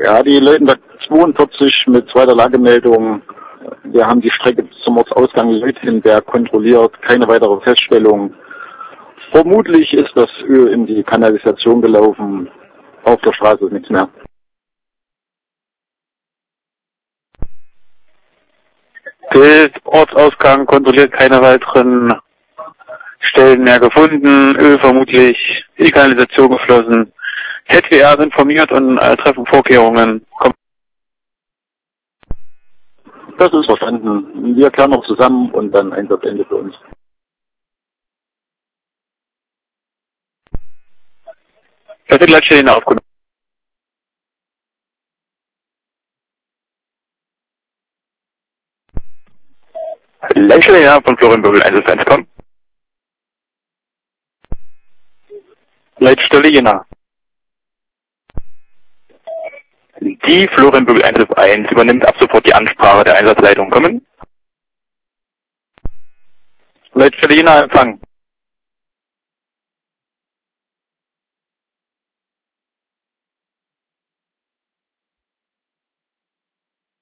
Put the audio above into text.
Ja, die Leutnant 42 mit zweiter Lagemeldung. Wir haben die Strecke bis zum Ortsausgang Leutenberg kontrolliert. Keine weitere Feststellung. Vermutlich ist das Öl in die Kanalisation gelaufen. Auf der Straße ist nichts mehr. Bild, Ortsausgang kontrolliert, keine weiteren Stellen mehr gefunden. Öl vermutlich in die Kanalisation geflossen. ZWR ist informiert und treffen Vorkehrungen. Das ist verstanden. Wir klären noch zusammen und dann Einsatzende für uns. Das wird Leitstelle aufgenommen. Leitstelle von Florianbüttel 1 kommen. Leitstelle Jena. Die Florianbüttel 1 übernimmt ab sofort die Ansprache der Einsatzleitung. Kommen. Leitstelle Jena empfangen.